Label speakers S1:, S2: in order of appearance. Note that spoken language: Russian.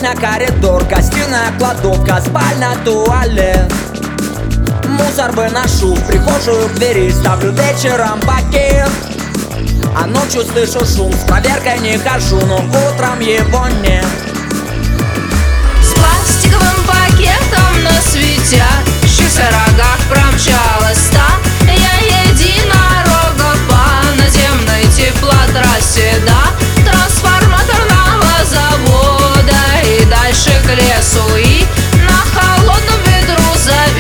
S1: Кухня, коридор, гостиная, кладовка, спальня, туалет. Мусор выношу в прихожую к двери, ставлю вечером пакет. А ночью слышу шум, с проверкой не хожу, но утром его нет.